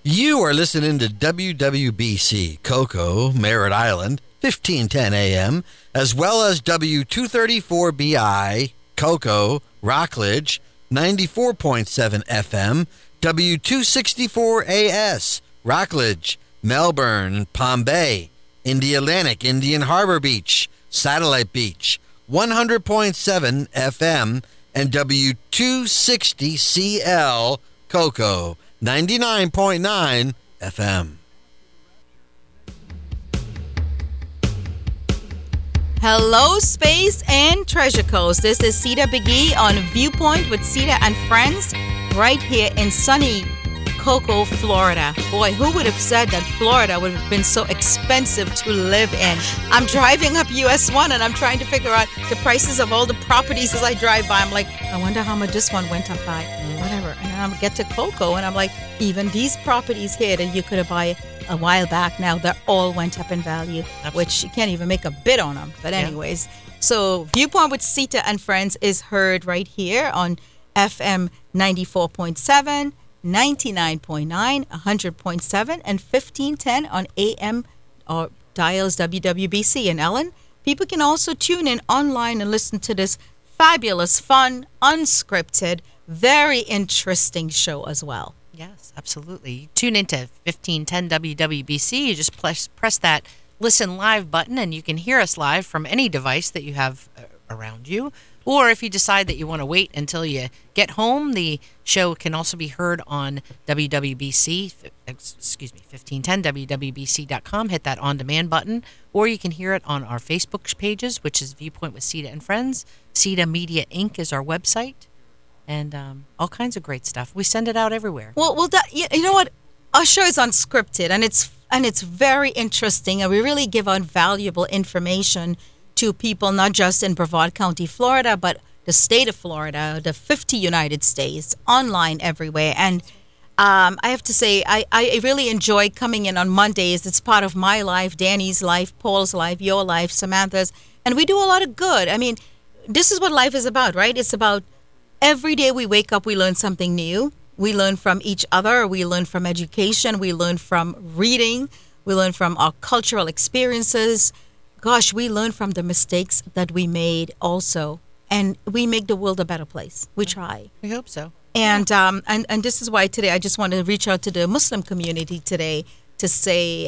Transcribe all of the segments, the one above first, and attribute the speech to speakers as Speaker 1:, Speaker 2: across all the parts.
Speaker 1: You are listening to WWBC Cocoa, Merritt Island, 1510 AM, as well as W234BI Cocoa, Rockledge, 94.7 FM, W264AS, Rockledge, Melbourne, Palm Bay, Indialantic, Indian Harbor Beach, Satellite Beach, 100.7 FM, and W260CL Cocoa, 99.9 FM.
Speaker 2: Hello, Space and Treasure Coast. This is Sita Biggie on Viewpoint with Sita and Friends right here in sunny Cocoa, Florida. Boy, who would have said that Florida would have been so expensive to live in? I'm driving up US 1 and I'm trying to figure out the prices of all the properties as I drive by. I'm like, I wonder how much this one went up by. Whatever. And then I get to Cocoa and I'm like, even these properties here that you could have bought a while back, now they all went up in value. Absolutely. Which you can't even make a bid on them. But anyways, So Viewpoint with Sita and Friends is heard right here on FM 94.7, 99.9, 100.7, and 1510 on AM or dials WWBC. And Ellen, people can also tune in online and listen to this fabulous, fun, unscripted, very interesting show as well.
Speaker 3: Yes, absolutely. You tune into 1510 WWBC. You just press that listen live button and you can hear us live from any device that you have around you. Or if you decide that you want to wait until you get home, the show can also be heard on WWBC, 1510WWBC.com. Hit that on-demand button. Or you can hear it on our Facebook pages, which is Viewpoint with Sita and Friends. Sita Media Inc. is our website. And all kinds of great stuff. We send it out everywhere.
Speaker 2: Well, you know what? Our show is unscripted, and it's very interesting, and we really give out valuable information to people, not just in Brevard County, Florida, but the state of Florida, the 50 United States, online everywhere. And I have to say, I really enjoy coming in on Mondays. It's part of my life, Danny's life, Paul's life, your life, Samantha's. And we do a lot of good. I mean, this is what life is about, right? It's about every day we wake up, we learn something new. We learn from each other. We learn from education. We learn from reading. We learn from our cultural experiences. Gosh, we learn from the mistakes that we made also. And we make the world a better place. We try.
Speaker 3: We hope so.
Speaker 2: And this is why today I just want to reach out to the Muslim community today to say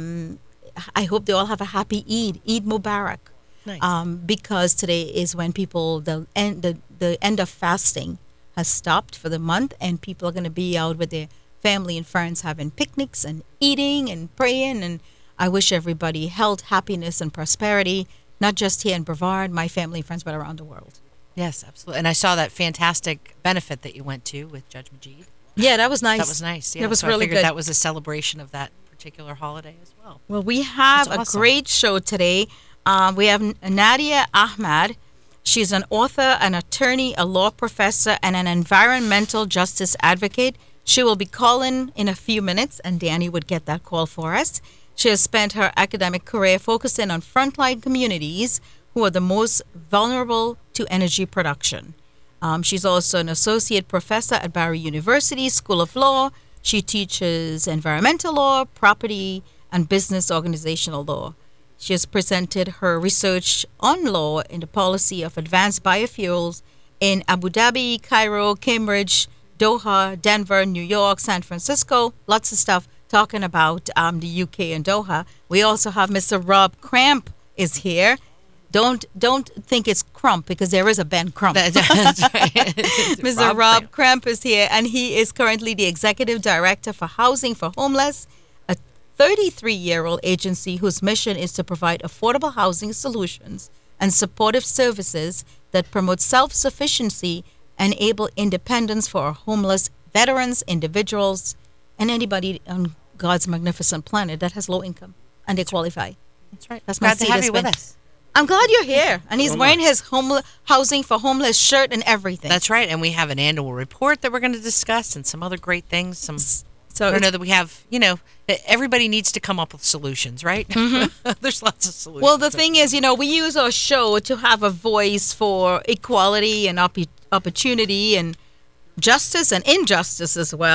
Speaker 2: I hope they all have a happy Eid Mubarak.
Speaker 3: Nice.
Speaker 2: Because today is when people, the end of fasting has stopped for the month, and people are going to be out with their family and friends having picnics and eating and praying. And I wish everybody health, happiness, and prosperity, not just here in Brevard, my family and friends, but around the world.
Speaker 3: Yes, absolutely. And I saw that fantastic benefit that you went to with Judge Majid.
Speaker 2: Yeah, that was nice.
Speaker 3: That was nice. Yeah,
Speaker 2: that was
Speaker 3: so
Speaker 2: really
Speaker 3: I figured
Speaker 2: good.
Speaker 3: That was a celebration of that particular holiday as well.
Speaker 2: Well, we have a great show today. We have Nadia Ahmad. She's an author, an attorney, a law professor, and an environmental justice advocate. She will be calling in a few minutes, and Danny would get that call for us. She has spent her academic career focusing on frontline communities who are the most vulnerable to energy production. She's also an associate professor at Barry University School of Law. She teaches environmental law, property, and business organizational law. She has presented her research on law in the policy of advanced biofuels in Abu Dhabi, Cairo, Cambridge, Doha, Denver, New York, San Francisco. Lots of stuff talking about the UK and Doha. We also have Mr. Rob Cramp is here. Don't think it's Crump, because there is a Ben Crump.
Speaker 3: That's right.
Speaker 2: Mr. Rob Cramp is here, and he is currently the Executive Director for Housing for Homeless, 33-year-old agency whose mission is to provide affordable housing solutions and supportive services that promote self-sufficiency and enable independence for our homeless veterans, individuals, and anybody on God's magnificent planet that has low income and they qualify.
Speaker 3: That's right.
Speaker 2: That's
Speaker 3: glad to have you with us.
Speaker 2: I'm glad you're here. And he's wearing his Housing for Homeless shirt and everything.
Speaker 3: That's right. And we have an annual report that we're going to discuss and some other great things. So I don't know that we have, everybody needs to come up with solutions, right? Mm-hmm. There's lots of solutions.
Speaker 2: Well, the thing is, we use our show to have a voice for equality and opportunity and justice and injustice as well.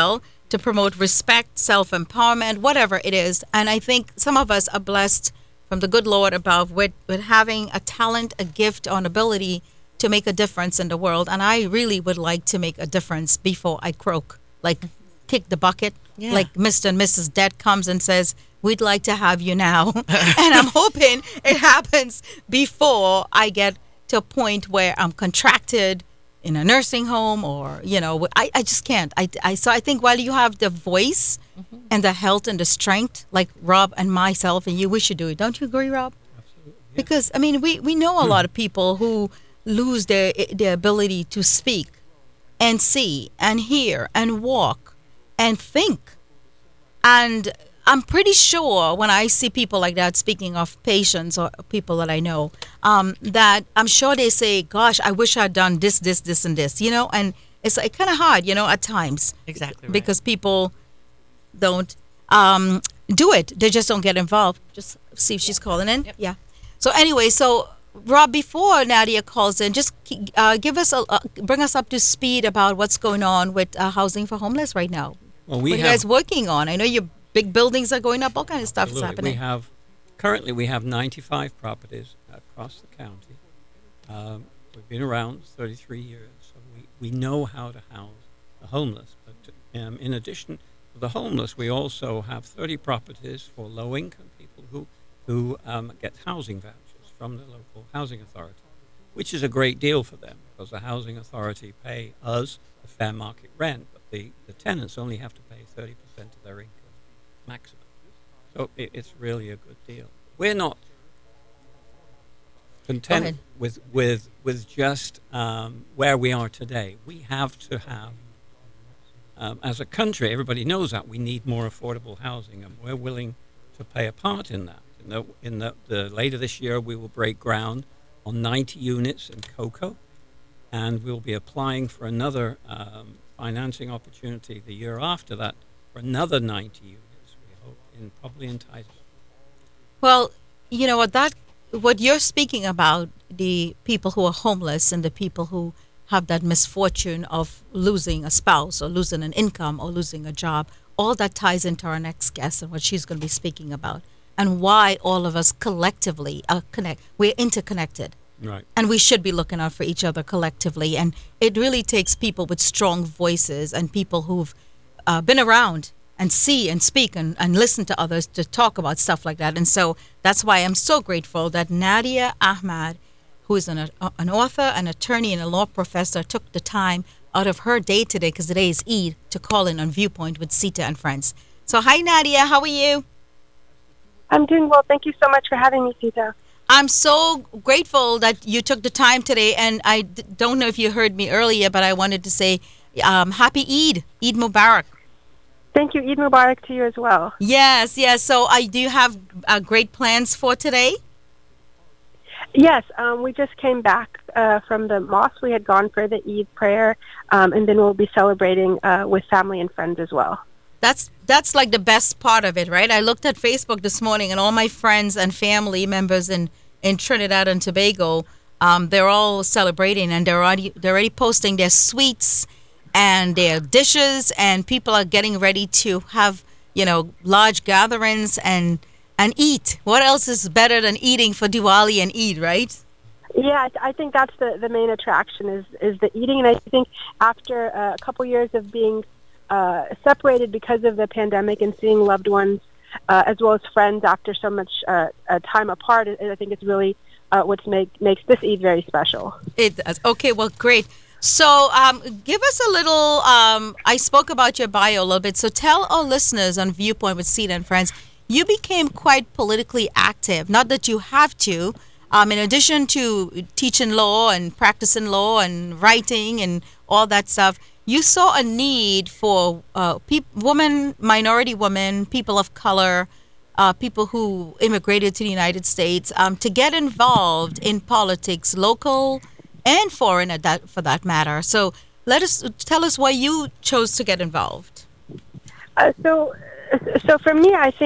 Speaker 2: to promote respect, self-empowerment, whatever it is. And I think some of us are blessed from the good Lord above with having a talent, a gift, or an ability to make a difference in the world. And I really would like to make a difference before I croak, like kick the bucket, like Mr. and Mrs. Debt comes and says, we'd like to have you now. And I'm hoping it happens before I get to a point where I'm contracted in a nursing home, or, I just can't. So I think while you have the voice and the health and the strength, like Rob and myself and you, we should do it. Don't you agree, Rob?
Speaker 4: Absolutely. Yeah.
Speaker 2: Because, I mean, we know a lot of people who lose their ability to speak and see and hear and walk and think. And I'm pretty sure when I see people like that, speaking of patients or people that I know, that I'm sure they say, gosh, I wish I'd done this, this, this, and this, and it's like kind of hard, at times.
Speaker 3: Exactly right.
Speaker 2: Because people don't do it. They just don't get involved. Just see if she's calling in.
Speaker 3: Yep.
Speaker 2: Yeah. So anyway, Rob, before Nadia calls in, just give us bring us up to speed about what's going on with housing for homeless right now.
Speaker 4: Well,
Speaker 2: What are you guys working on? I know your big buildings are going up, all kind of stuff is
Speaker 4: absolutely.
Speaker 2: happening.
Speaker 4: Currently we have 95 properties across the county. We've been around 33 years, so we know how to house the homeless. But in addition to the homeless, we also have 30 properties for low-income people who get housing vouchers from the local housing authority, which is a great deal for them because the housing authority pay us a fair market rent, but the tenants only have to pay 30% of their income maximum. So it's really a good deal. We're not content with just where we are today. We have to have, as a country, everybody knows that we need more affordable housing, and we're willing to play a part in that. The later this year, we will break ground on 90 units in Cocoa, and we'll be applying for another financing opportunity the year after that for another 90 units. We hope probably in Titus.
Speaker 2: Well, you know what you're speaking about, the people who are homeless and the people who have that misfortune of losing a spouse or losing an income or losing a job, all that ties into our next guest and what she's going to be speaking about, and why all of us collectively we're interconnected.
Speaker 4: Right.
Speaker 2: And we should be looking out for each other collectively. And it really takes people with strong voices and people who've been around and see and speak and listen to others to talk about stuff like that. And so that's why I'm so grateful that Nadia Ahmad, who is an author, an attorney, and a law professor, took the time out of her day today, because today is Eid, to call in on Viewpoint with Sita and Friends. So hi, Nadia. How are you?
Speaker 5: I'm doing well. Thank you so much for having me, Sita.
Speaker 2: I'm so grateful that you took the time today. And I don't know if you heard me earlier, but I wanted to say happy Eid. Eid Mubarak.
Speaker 5: Thank you. Eid Mubarak to you as well.
Speaker 2: Yes. So do you have great plans for today?
Speaker 5: Yes. We just came back from the mosque. We had gone for the Eid prayer, and then we'll be celebrating with family and friends as well.
Speaker 2: That's like the best part of it, right? I looked at Facebook this morning, and all my friends and family members in Trinidad and Tobago, they're all celebrating, and they're already posting their sweets and their dishes, and people are getting ready to have large gatherings and eat. What else is better than eating for Diwali and Eid, right?
Speaker 5: Yeah, I think that's the main attraction is the eating, and I think after a couple years of being separated because of the pandemic and seeing loved ones as well as friends after so much time apart, I think it's really what makes this Eid very special.
Speaker 2: It does. Okay, well, great. So give us a little, I spoke about your bio a little bit, so tell our listeners on Viewpoint with Sita and Friends, you became quite politically active. Not that you have to. In addition to teaching law and practicing law and writing and all that stuff, you saw a need for minority women, people of color, people who immigrated to the United States, to get involved in politics, local and foreign for that matter. So tell us why you chose to get involved.
Speaker 5: So for me, I think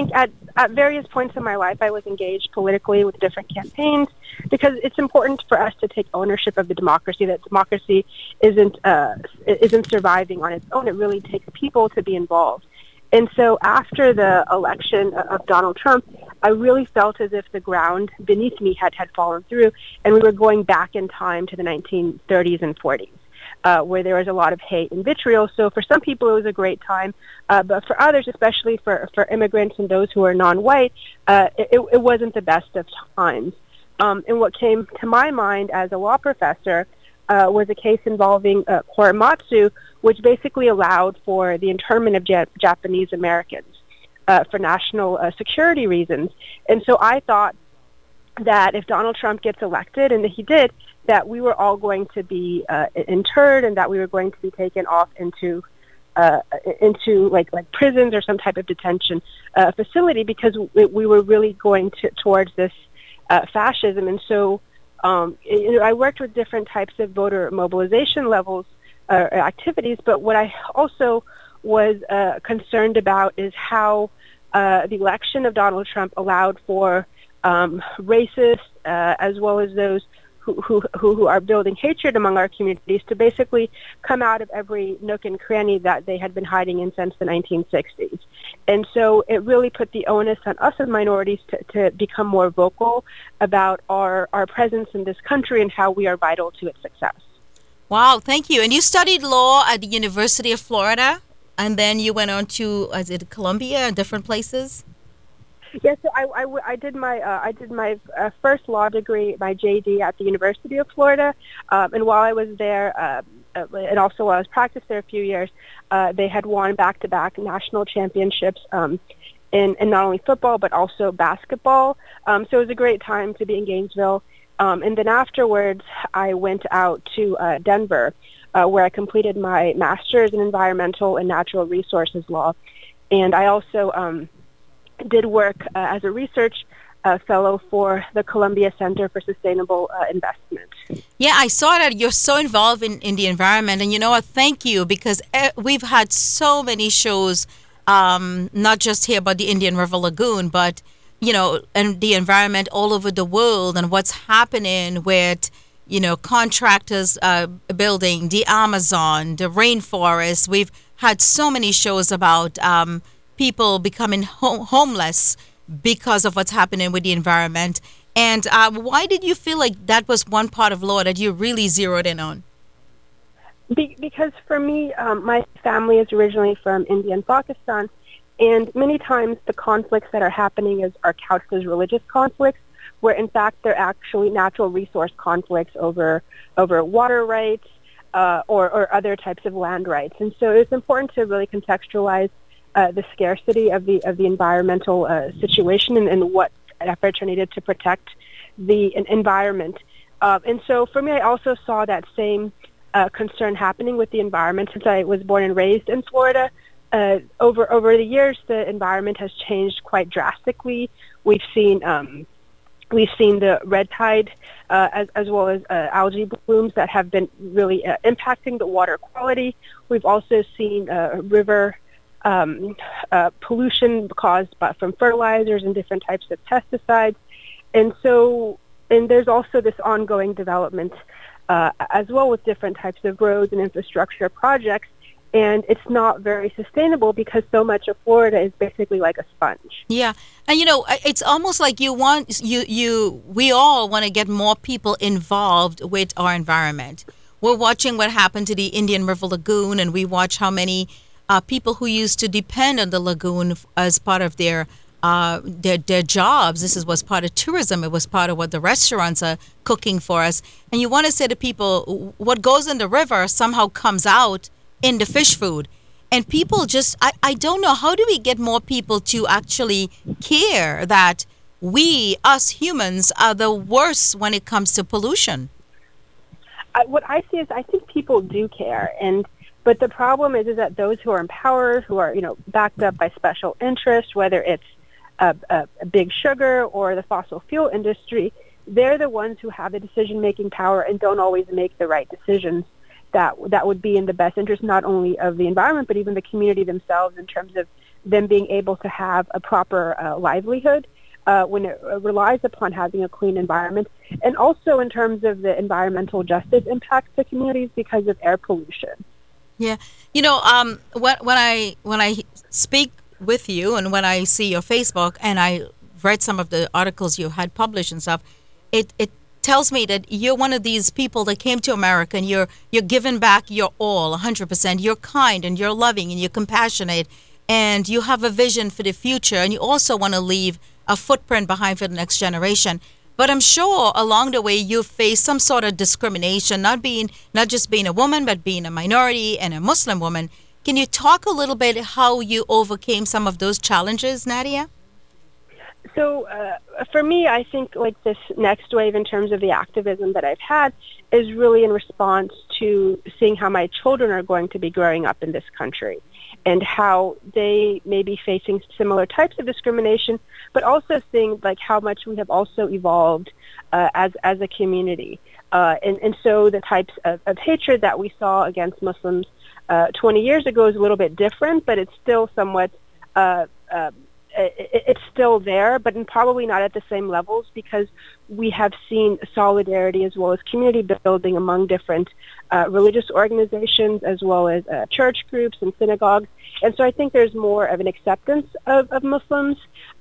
Speaker 5: at various points in my life, I was engaged politically with different campaigns because it's important for us to take ownership of the democracy. That democracy isn't surviving on its own. It really takes people to be involved. And so after the election of Donald Trump, I really felt as if the ground beneath me had fallen through, and we were going back in time to the 1930s and 40s. Where there was a lot of hate and vitriol. So for some people, it was a great time. But for others, especially for immigrants and those who are non-white, it wasn't the best of times. And what came to my mind as a law professor was a case involving Korematsu, which basically allowed for the internment of Japanese Americans for national security reasons. And so I thought that if Donald Trump gets elected, and he did, that we were all going to be interred, and that we were going to be taken off into like prisons or some type of detention facility, because we were really going towards this fascism. And so I worked with different types of voter mobilization levels or activities, but what I also was concerned about is how the election of Donald Trump allowed for racists as well as those who are building hatred among our communities to basically come out of every nook and cranny that they had been hiding in since the 1960s. And so it really put the onus on us as minorities to become more vocal about our presence in this country and how we are vital to its success.
Speaker 2: Wow, thank you. And you studied law at the University of Florida, and then you went on to, is it Columbia and different places?
Speaker 5: Yes, so I did my first law degree, my JD, at the University of Florida, and while I was there, and also while I was practicing there a few years, they had won back-to-back national championships in not only football but also basketball. So it was a great time to be in Gainesville. And then afterwards, I went out to Denver, where I completed my master's in environmental and natural resources law, and I also did work as a research fellow for the Columbia Center for Sustainable Investment.
Speaker 2: Yeah, I saw that you're so involved in the environment. And you know what? Thank you, because we've had so many shows, not just here about the Indian River Lagoon, but, you know, and the environment all over the world and what's happening with, you know, contractors building the Amazon, the rainforest. We've had so many shows about people becoming homeless because of what's happening with the environment. And why did you feel like that was one part of law that you really zeroed in on?
Speaker 5: Because for me, my family is originally from India and Pakistan, and many times the conflicts that are happening are couched as religious conflicts, where in fact they're actually natural resource conflicts over water rights or other types of land rights. And so it's important to really contextualize the scarcity of the environmental situation and what efforts are needed to protect the environment. And so for me, I also saw that same concern happening with the environment. Since I was born and raised in Florida, over the years, the environment has changed quite drastically. We've seen the red tide as well as algae blooms that have been really impacting the water quality. We've also seen river pollution caused from fertilizers and different types of pesticides. And there's also this ongoing development as well with different types of roads and infrastructure projects. And it's not very sustainable because so much of Florida is basically like a sponge.
Speaker 2: Yeah. And, you know, it's almost like we all want to get more people involved with our environment. We're watching what happened to the Indian River Lagoon, and we watch how many people who used to depend on the lagoon as part of their jobs. This was part of tourism. It was part of what the restaurants are cooking for us. And you want to say to people, what goes in the river somehow comes out in the fish food. And people just, I don't know, how do we get more people to actually care that we, us humans, are the worst when it comes to pollution?
Speaker 5: What I see is I think people do care, but the problem is that those who are in power, who are backed up by special interests, whether it's a big sugar or the fossil fuel industry, they're the ones who have the decision-making power and don't always make the right decisions that would be in the best interest not only of the environment but even the community themselves in terms of them being able to have a proper livelihood when it relies upon having a clean environment, and also in terms of the environmental justice impacts to communities because of air pollution.
Speaker 2: Yeah, when I speak with you and when I see your Facebook and I read some of the articles you had published and stuff, it tells me that you're one of these people that came to America and you're giving back your all, 100%. You're kind and you're loving and you're compassionate and you have a vision for the future, and you also want to leave a footprint behind for the next generation. But I'm sure along the way you faced some sort of discrimination, not just being a woman, but being a minority and a Muslim woman. Can you talk a little bit how you overcame some of those challenges, Nadia?
Speaker 5: So for me, I think like this next wave in terms of the activism that I've had is really in response to seeing how my children are going to be growing up in this country and how they may be facing similar types of discrimination, but also seeing like how much we have also evolved as a community. And so the types of hatred that we saw against Muslims 20 years ago is a little bit different, but it's still somewhat it's still there, but probably not at the same levels, because we have seen solidarity as well as community building among different religious organizations as well as church groups and synagogues. And so I think there's more of an acceptance of Muslims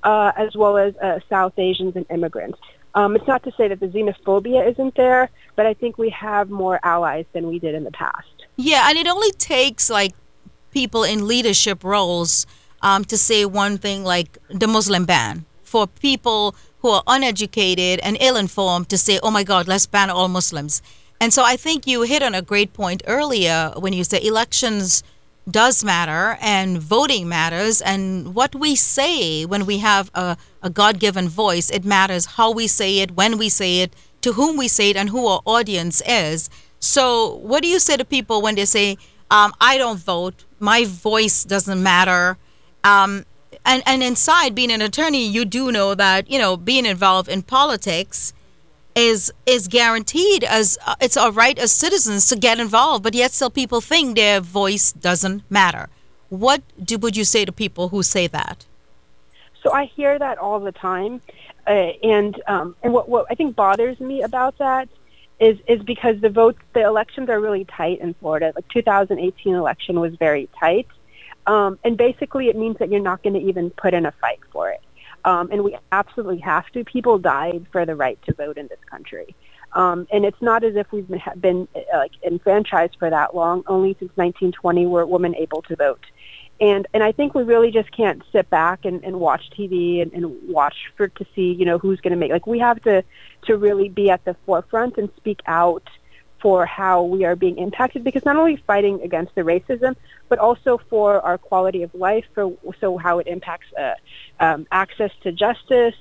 Speaker 5: as well as South Asians and immigrants. It's not to say that the xenophobia isn't there, but I think we have more allies than we did in the past.
Speaker 2: Yeah, and it only takes like people in leadership roles to say one thing like the Muslim ban, for people who are uneducated and ill-informed to say, oh my God, let's ban all Muslims. And so I think you hit on a great point earlier when you say elections does matter and voting matters, and what we say when we have a God-given voice, it matters how we say it, when we say it, to whom we say it, and who our audience is. So what do you say to people when they say, I don't vote, my voice doesn't matter? And inside being an attorney, you do know that, being involved in politics is guaranteed as it's our right as citizens to get involved, but yet still people think their voice doesn't matter. What would you say to people who say that?
Speaker 5: So I hear that all the time, and what I think bothers me about that is because the elections are really tight in Florida. Like 2018 election was very tight. And basically it means that you're not going to even put in a fight for it. And we absolutely have to. People died for the right to vote in this country. And it's not as if we've been enfranchised for that long. Only since 1920 were women able to vote. And I think we really just can't sit back and watch TV and watch to see, who's going to make, we have to really be at the forefront and speak out for how we are being impacted, because not only fighting against the racism, but also for our quality of life, so how it impacts access to justice,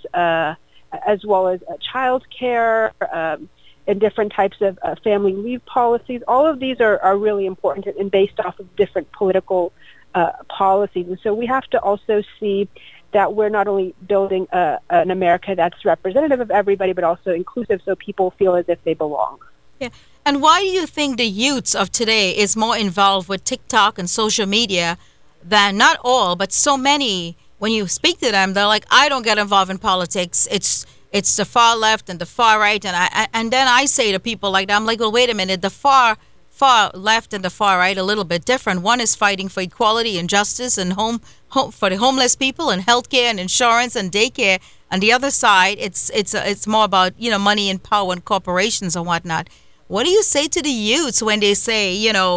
Speaker 5: as well as child care, and different types of family leave policies. All of these are really important and based off of different political policies. And so we have to also see that we're not only building an America that's representative of everybody, but also inclusive, so people feel as if they belong.
Speaker 2: Yeah. And why do you think the youths of today is more involved with TikTok and social media than, not all, but so many? When you speak to them, they're like, I don't get involved in politics. It's the far left and the far right. And then I say to people like that, I'm like, well, wait a minute, the far left and the far right a little bit different. One is fighting for equality and justice and home for the homeless people and healthcare and insurance and daycare. On the other side, it's more about money and power and corporations and whatnot. What do you say to the youths when they say,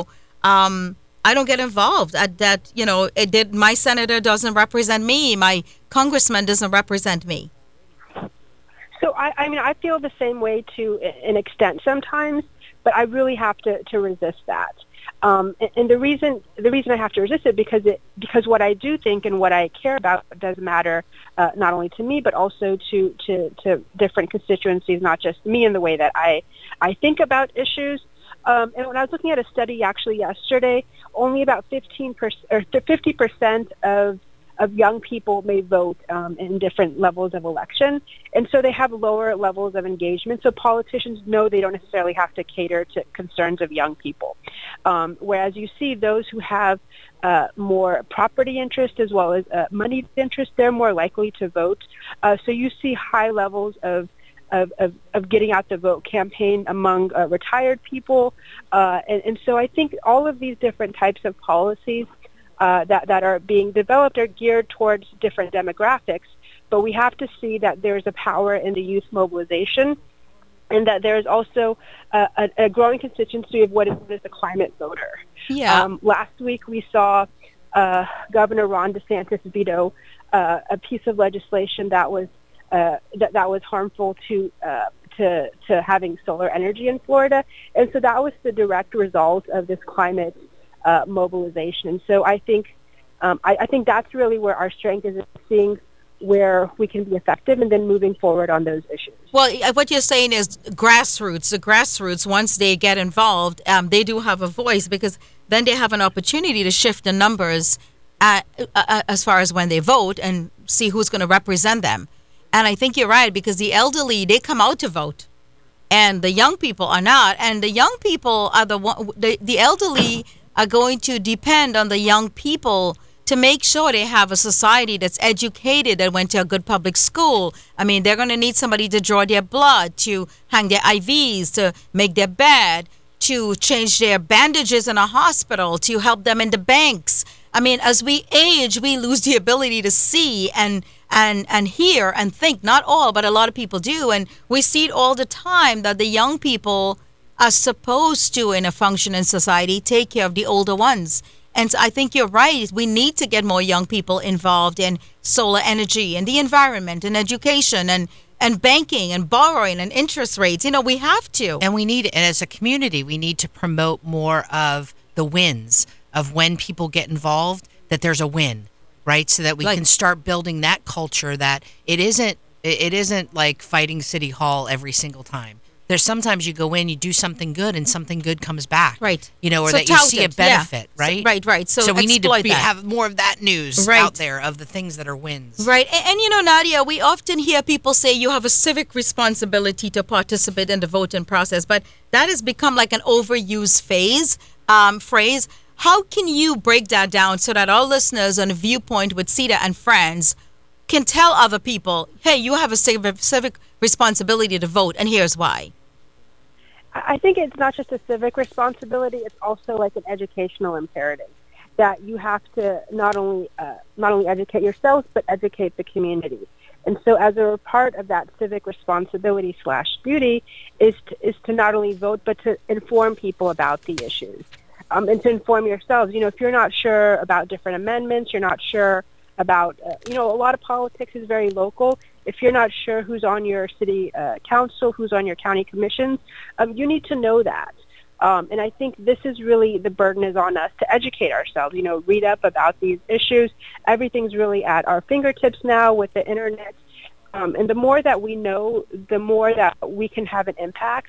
Speaker 2: I don't get involved that my senator doesn't represent me, my congressman doesn't represent me?
Speaker 5: So I feel the same way to an extent sometimes, but I really have to resist that. And the reason I have to resist it because what I do think and what I care about does matter, not only to me but also to different constituencies, not just me in the way that I think about issues. And when I was looking at a study actually yesterday, only about 15% or 50% of young people may vote in different levels of election. And so they have lower levels of engagement. So politicians know they don't necessarily have to cater to concerns of young people. Whereas you see those who have more property interest as well as money interest, they're more likely to vote. So you see high levels of getting out the vote campaign among retired people. And so I think all of these different types of policies that are being developed are geared towards different demographics, but we have to see that there's a power in the youth mobilization, and that there's also a growing constituency of what is the climate voter.
Speaker 2: Yeah.
Speaker 5: Last week we saw Governor Ron DeSantis veto a piece of legislation that was harmful to having solar energy in Florida, and so that was the direct result of this climate mobilization. And so I think that's really where our strength is, in seeing where we can be effective and then moving forward on those issues.
Speaker 2: Well, what you're saying is grassroots. The grassroots, once they get involved, they do have a voice, because then they have an opportunity to shift the numbers as far as when they vote and see who's going to represent them. And I think you're right, because the elderly, they come out to vote, and the young people are not. And the young people are the elderly are going to depend on the young people to make sure they have a society that's educated, that went to a good public school. I mean, they're going to need somebody to draw their blood, to hang their IVs, to make their bed, to change their bandages in a hospital, to help them in the banks. I mean, as we age, we lose the ability to see and hear and think. Not all, but a lot of people do. And we see it all the time, that the young people are supposed to, in a functioning society, take care of the older ones. And so I think you're right. We need to get more young people involved in solar energy and the environment and education and banking and borrowing and interest rates. You know, we have to.
Speaker 3: And and as a community, we need to promote more of the wins of when people get involved, that there's a win, right? So that we can start building that culture, that it isn't like fighting City Hall every single time. There's sometimes you go in, you do something good, and something good comes back.
Speaker 2: Right.
Speaker 3: You know, or
Speaker 2: So
Speaker 3: that you see a
Speaker 2: touted, yeah.
Speaker 3: benefit, right?
Speaker 2: Right. So
Speaker 3: we need to
Speaker 2: exploit that.
Speaker 3: have more of that news
Speaker 2: Right.
Speaker 3: out there of the things that are wins.
Speaker 2: Right. And you know, Nadia, we often hear people say you have a civic responsibility to participate in the voting process, but that has become like an overused phrase. How can you break that down so that our listeners on Viewpoint with Sita and Friends can tell other people, hey, you have a civic responsibility to vote, and here's why?
Speaker 5: I think it's not just a civic responsibility; it's also like an educational imperative that you have to not only educate yourselves but educate the community. And so, as a part of that civic responsibility / duty, is to not only vote but to inform people about the issues, and to inform yourselves. You know, if you're not sure about different amendments, you're not sure about a lot of politics is very local. If you're not sure who's on your city council, who's on your county commissions, you need to know that. And I think this is really, the burden is on us to educate ourselves, read up about these issues. Everything's really at our fingertips now with the internet. And the more that we know, the more that we can have an impact.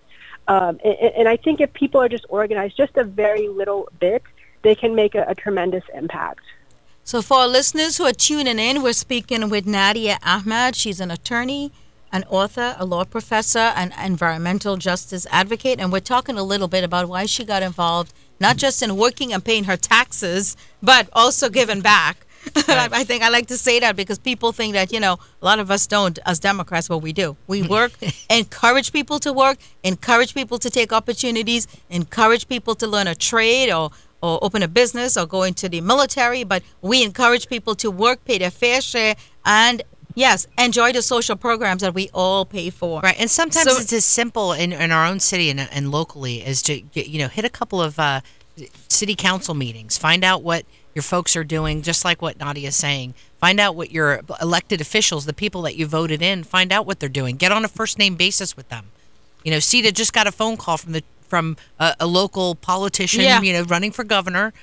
Speaker 5: And I think if people are just organized just a very little bit, they can make a tremendous impact.
Speaker 2: So for our listeners who are tuning in, we're speaking with Nadia Ahmad. She's an attorney, an author, a law professor, an environmental justice advocate. And we're talking a little bit about why she got involved, not just in working and paying her taxes, but also giving back. Right. I think I like to say that because people think that, a lot of us don't as Democrats, but we do. We work, encourage people to work, encourage people to take opportunities, encourage people to learn a trade or open a business or go into the military, but we encourage people to work, pay their fair share, and yes, enjoy the social programs that we all pay for.
Speaker 3: Right, and sometimes it's as simple in our own city and locally as to hit a couple of city council meetings, find out what your folks are doing, just like what Nadia is saying. Find out what your elected officials, the people that you voted in, find out what they're doing. Get on a first name basis with them. Sita just got a phone call from a local politician, running for governor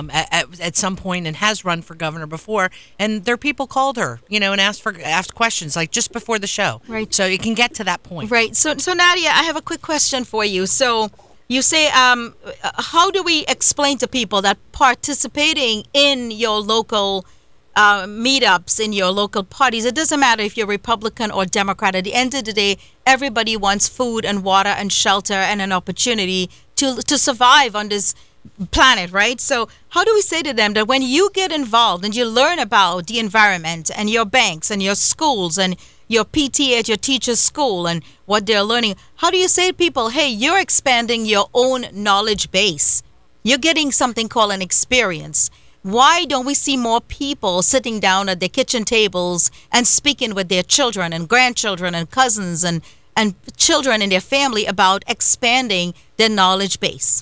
Speaker 3: at some point, and has run for governor before. And their people called her, and asked questions like just before the show.
Speaker 2: Right.
Speaker 3: So you can get to that point.
Speaker 2: Right. So Nadia, I have a quick question for you. So you say, how do we explain to people that participating in your local meetups in your local parties. It doesn't matter if you're Republican or Democrat. At the end of the day, everybody wants food and water and shelter and an opportunity to survive on this planet, right? So how do we say to them that when you get involved and you learn about the environment and your banks and your schools and your PTA at your teacher's school and what they're learning, how do you say to people, hey, you're expanding your own knowledge base? You're getting something called an experience. Why don't we see more people sitting down at their kitchen tables and speaking with their children and grandchildren and cousins and children in their family about expanding their knowledge base?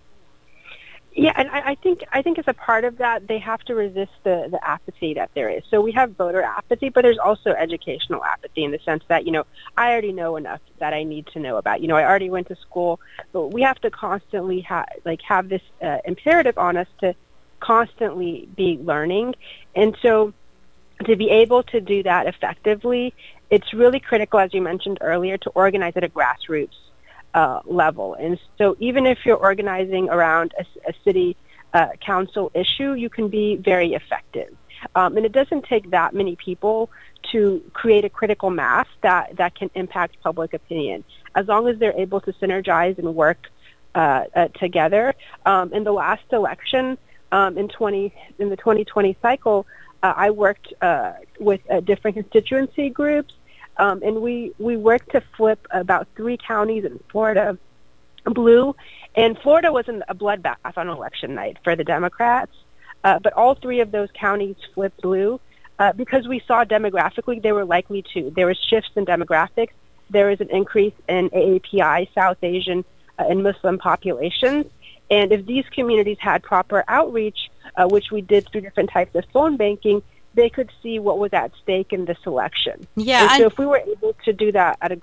Speaker 5: Yeah, and I think as a part of that, they have to resist the apathy that there is. So we have voter apathy, but there's also educational apathy in the sense that, I already know enough that I need to know about. I already went to school, but we have to constantly have this imperative on us to constantly be learning. And so to be able to do that effectively, it's really critical, as you mentioned earlier, to organize at a grassroots level. And so even if you're organizing around a city council issue, you can be very effective. And it doesn't take that many people to create a critical mass that can impact public opinion. As long as they're able to synergize and work together. In the last election, in the 2020 cycle, I worked with different constituency groups. And we worked to flip about 3 counties in Florida blue. And Florida was a bloodbath on election night for the Democrats. But all 3 of those counties flipped blue because we saw demographically they were likely to. There was shifts in demographics. There was an increase in AAPI, South Asian and Muslim populations. And if these communities had proper outreach, which we did through different types of phone banking, they could see what was at stake in this election.
Speaker 2: Yeah,
Speaker 5: and so if we were able to do that at a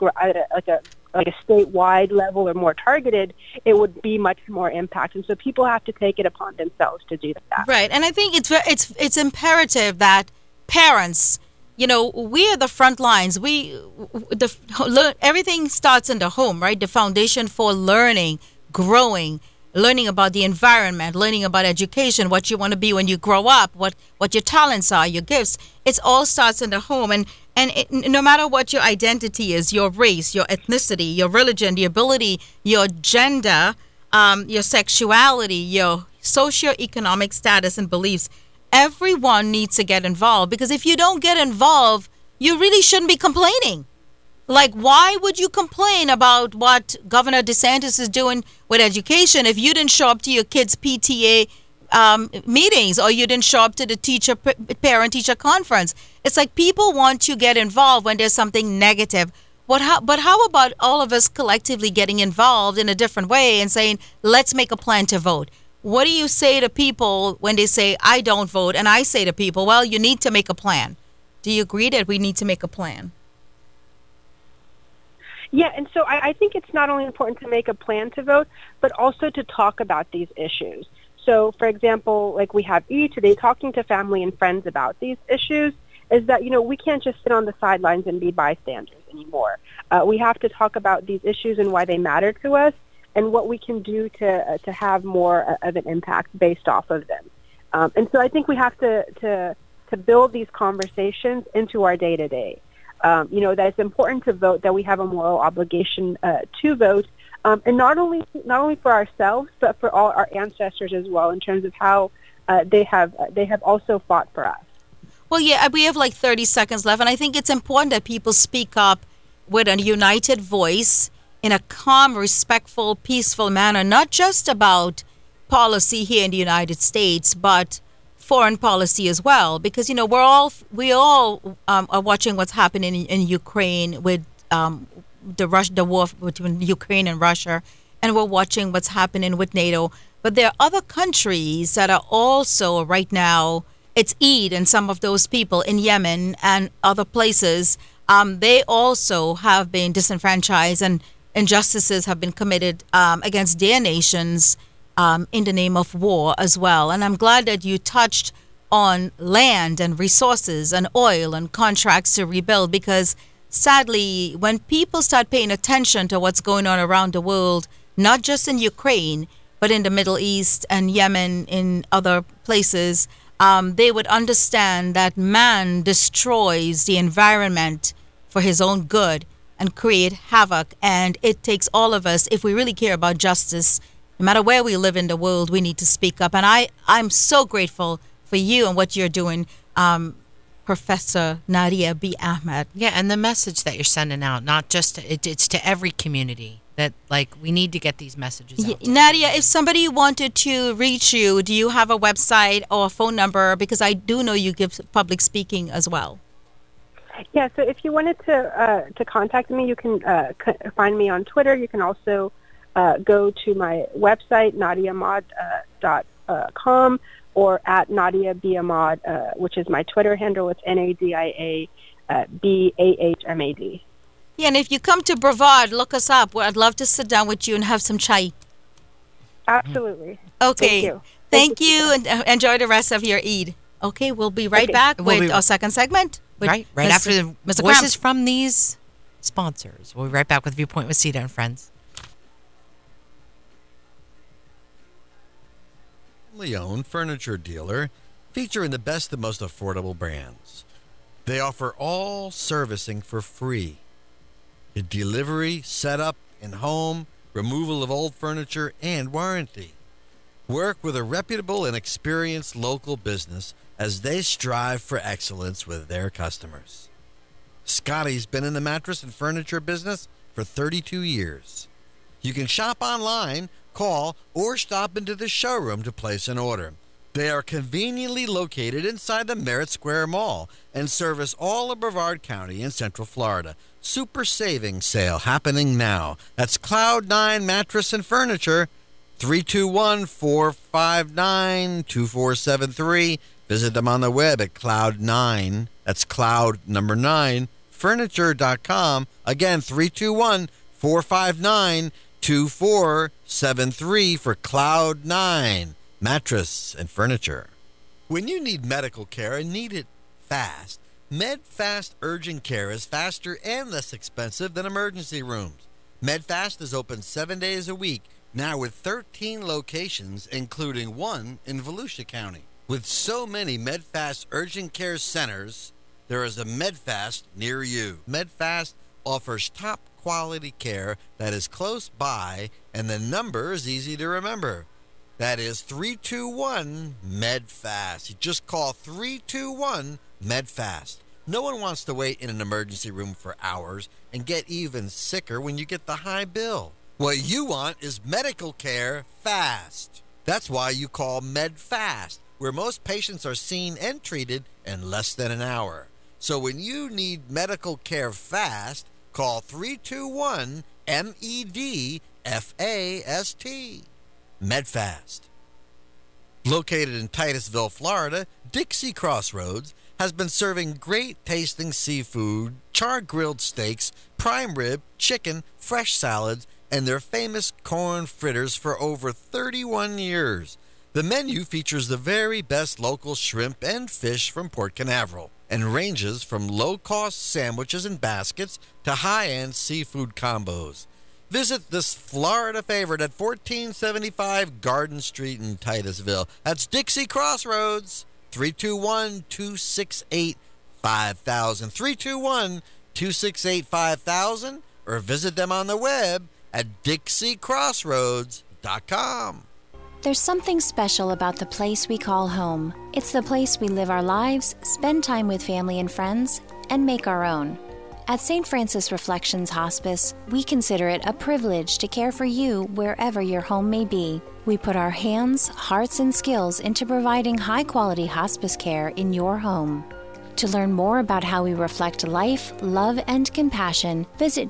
Speaker 5: statewide level or more targeted, it would be much more impact. And so people have to take it upon themselves to do that.
Speaker 2: Right, and I think it's imperative that parents, we are the front lines. Everything starts in the home, right? The foundation for learning, growing, learning about the environment, learning about education, what you want to be when you grow up, what your talents are, your gifts. It all starts in the home. And no matter what your identity is, your race, your ethnicity, your religion, the ability, your gender, your sexuality, your socioeconomic status and beliefs, everyone needs to get involved. Because if you don't get involved, you really shouldn't be complaining. Like, why would you complain about what Governor DeSantis is doing with education if you didn't show up to your kids' PTA meetings or you didn't show up to the parent-teacher conference? It's like people want to get involved when there's something negative. But how about all of us collectively getting involved in a different way and saying, let's make a plan to vote? What do you say to people when they say, I don't vote? And I say to people, well, you need to make a plan. Do you agree that we need to make a plan?
Speaker 5: Yeah, and so I think it's not only important to make a plan to vote, but also to talk about these issues. So, for example, like we have today, talking to family and friends about these issues is that, we can't just sit on the sidelines and be bystanders anymore. We have to talk about these issues and why they matter to us and what we can do to have more of an impact based off of them. And so I think we have to build these conversations into our day-to-day. That it's important to vote, that we have a moral obligation to vote, and not only for ourselves, but for all our ancestors as well, in terms of how they have also fought for us.
Speaker 2: Well, yeah, we have like 30 seconds left, and I think it's important that people speak up with a united voice in a calm, respectful, peaceful manner, not just about policy here in the United States, but foreign policy as well, because we all are watching what's happening in Ukraine with the war between Ukraine and Russia, and we're watching what's happening with NATO. But there are other countries that are also right now. It's Eid and some of those people in Yemen and other places. They also have been disenfranchised, and injustices have been committed against their nations. In the name of war as well. And I'm glad that you touched on land and resources and oil and contracts to rebuild, because sadly, when people start paying attention to what's going on around the world, not just in Ukraine, but in the Middle East and Yemen, in other places, they would understand that man destroys the environment for his own good and create havoc. And it takes all of us, if we really care about justice, no matter where we live in the world, we need to speak up. And I'm so grateful for you and what you're doing, Professor Nadia B. Ahmed.
Speaker 3: Yeah, and the message that you're sending out, not just it's to every community that we need to get these messages out.
Speaker 2: Nadia, if somebody wanted to reach you, do you have a website or a phone number? Because I do know you give public speaking as well.
Speaker 5: Yeah, so if you wanted to contact me, you can find me on Twitter. You can also go to my website, nadiaahmad.com, or at Nadia B. Ahmad, which is my Twitter handle. It's NADIA BAHMAD.
Speaker 2: Yeah, and if you come to Brevard, look us up. Well, I'd love to sit down with you and have some chai.
Speaker 5: Absolutely.
Speaker 2: Okay.
Speaker 5: Thank you.
Speaker 2: Thank you, and enjoy the rest of your Eid. Okay, we'll be right back with our second segment.
Speaker 3: Right after the
Speaker 2: Mr.
Speaker 3: voices from these sponsors. We'll be right back with Viewpoint with Sita and Friends.
Speaker 1: Family-owned furniture dealer featuring the best and most affordable brands. They offer all servicing for free. The delivery, setup, and home, removal of old furniture, and warranty. Work with a reputable and experienced local business as they strive for excellence with their customers. Scotty's been in the mattress and furniture business for 32 years. You can shop online, call, or stop into the showroom to place an order. They are conveniently located inside the Merritt Square Mall and service all of Brevard County in Central Florida. Super savings sale happening now. That's Cloud9 Mattress and Furniture, 321-459-2473. Visit them on the web at Cloud9. That's Cloud number 9 furniture.com. Again, 321-459-2473 for Cloud9 Mattress and Furniture. When you need medical care and need it fast, MedFast Urgent Care is faster and less expensive than emergency rooms. MedFast is open 7 days a week, now with 13 locations, including one in Volusia County. With so many MedFast Urgent Care centers, there is a MedFast near you. MedFast offers top quality care that is close by, and the number is easy to remember. That is 321-MEDFAST. You just call 321-MEDFAST. No one wants to wait in an emergency room for hours and get even sicker when you get the high bill. What you want is medical care fast. That's why you call MedFast, where most patients are seen and treated in less than an hour. So when you need medical care fast, call 321-MEDFAST. MedFast. Located in Titusville, Florida, Dixie Crossroads has been serving great tasting seafood, charred grilled steaks, prime rib, chicken, fresh salads, and their famous corn fritters for over 31 years. The menu features the very best local shrimp and fish from Port Canaveral and ranges from low-cost sandwiches and baskets to high-end seafood combos. Visit this Florida favorite at 1475 Garden Street in Titusville. That's Dixie Crossroads, 321-268-5000, 321-268-5000, or visit them on the web at DixieCrossroads.com.
Speaker 6: There's something special about the place we call home. It's the place we live our lives, spend time with family and friends, and make our own. At St. Francis Reflections Hospice, we consider it a privilege to care for you wherever your home may be. We put our hands, hearts, and skills into providing high-quality hospice care in your home. To learn more about how we reflect life, love, and compassion, visit